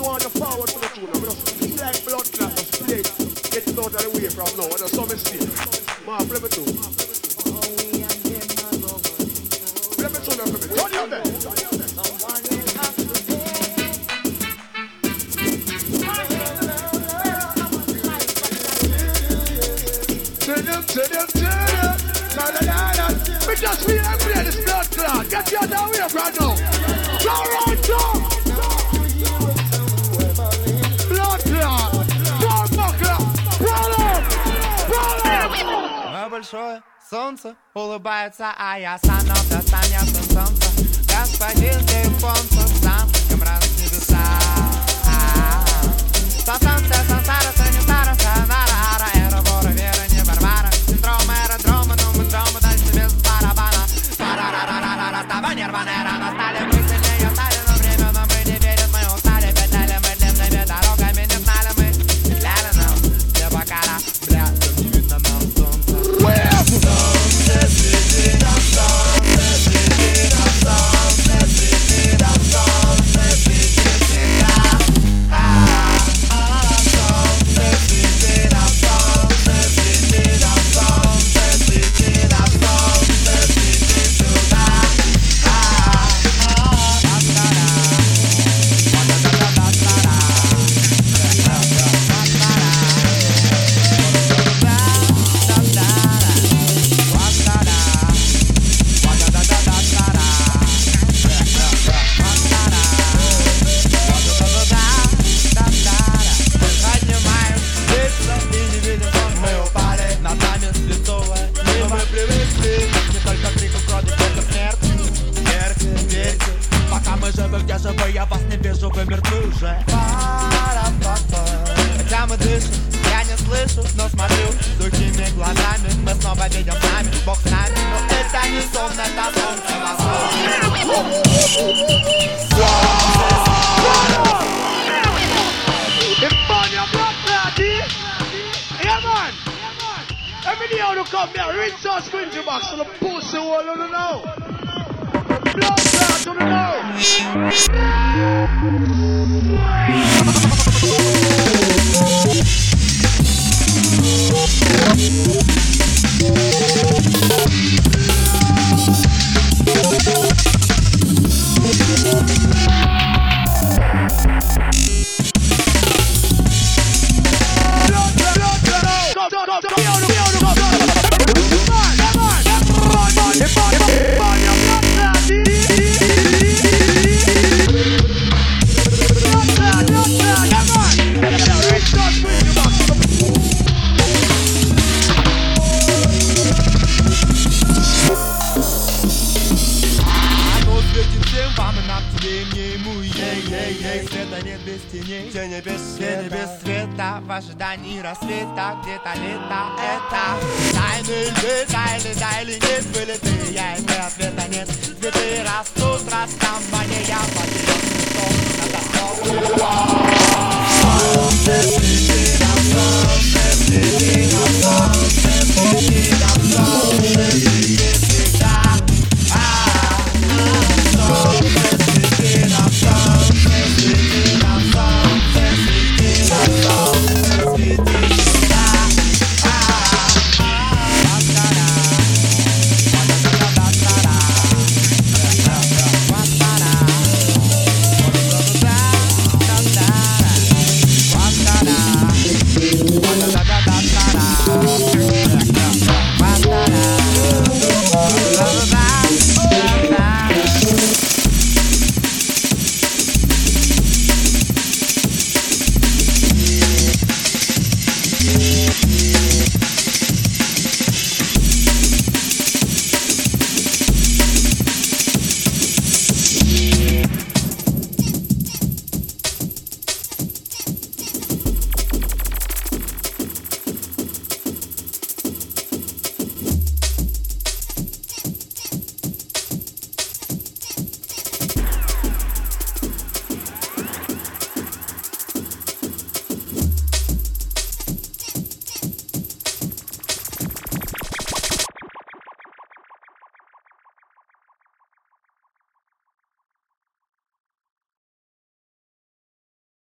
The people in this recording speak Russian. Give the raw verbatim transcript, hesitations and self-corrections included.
know the power to the tune. I'm just feel like blood clot, just play. Get it out of the way from now. And there's some mistake. Man, play me too. Play me too, play me. Turn your bell. Turn up, turn up, turn up. Na na na na. We just feel like play this blood clot. Get you out of the way from now. Go right, go. Большое солнце улыбается, а я стану достанется солнце. Господин японцев, сам кем раз небеса. Солнце, сансара, сани, стара, санара, ара, эра, вора, вера, не барбара. Синдром аэродрома, но мы дома, дальше без барабана. Пара-ра-ра-ра-ра, става нервная рана, стали мы сильнее, стали, но время нам мы не верят, мы устали, петляли мы длинными дорогами, не знали мы, петляли нам, где бакара, бля, не видно нам солнца. Солнце светит, солнце светит, солнце светит, солнце светит всегда. Солнце светит, солнце светит, солнце светит, солнце светит сюда. Где живы, я вас не вижу, вы мертвы уже. Хотя мы дышим, я не слышу, но смотрю сухими глазами. Мы снова видим с нами, Бог с нами. Но это не сон, это солнце на Every day you come here, rinse our squinty box to the pussy wall on the now. Blood clot on the now. Тени без света, без света, в ожидании рассвета, где-то лето это. Тайны летай, летай, или нет, вылеты, я и ответа нет. Цветы растут, расставание, я потерял, что надо снова.